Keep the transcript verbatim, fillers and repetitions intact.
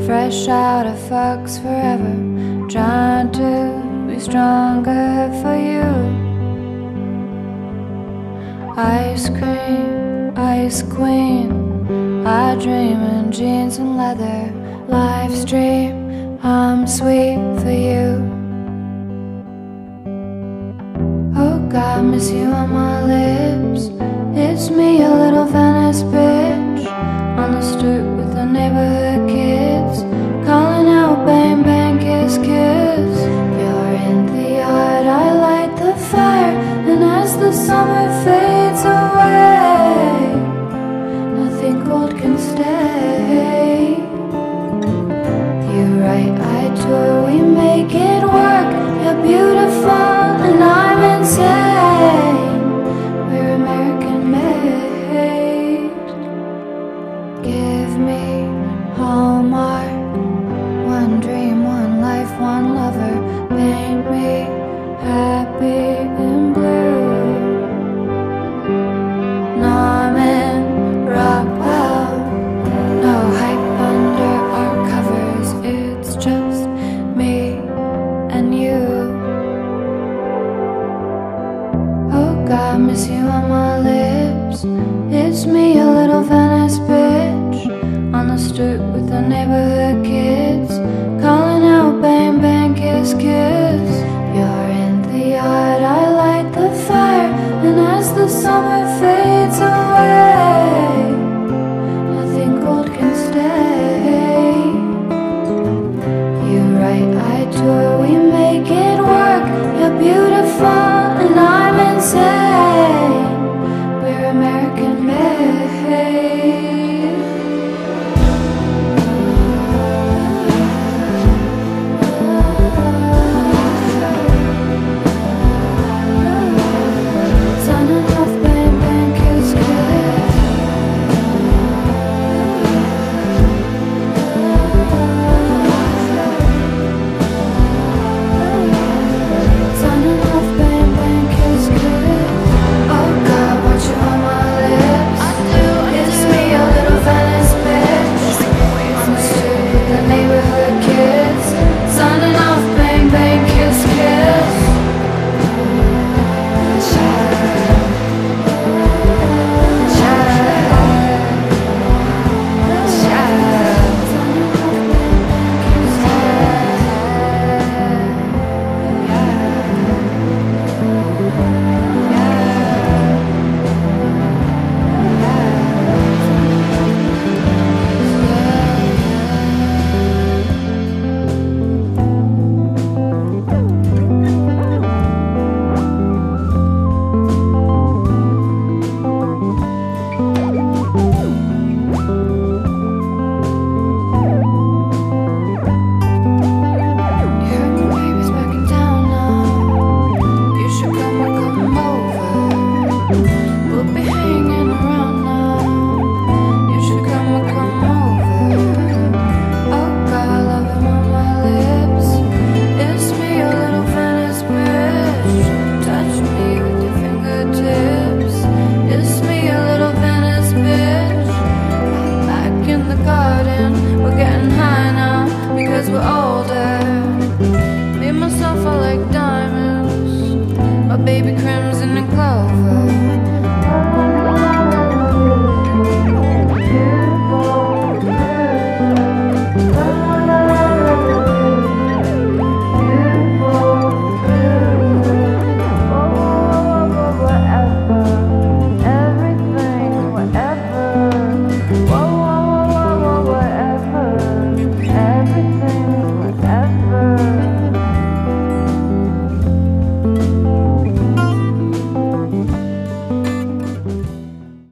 fresh out of Fox forever, trying to be stronger for you. Ice cream, ice queen, I dream in jeans and leather. Life's dream, I'm sweet for you. Oh God, miss you on my lips. It's me, a little Venice bitch, on the stoop with the neighborhood kids, calling out bang bang kiss kiss. You're in the yard, I light the fire, and as the summer fades away, nothing cold can stay. You're right, I tour, we make it work. You're beautiful and I'm insane. We're American made. Give me Hallmark, one dream, one life, one lover. Paint me happy and blue. Norman Rockwell, no hype under our covers. It's just me and you. Oh God, miss you on my lips. It's me, a little Venice bitch, on the stoop with the neighborhood kids,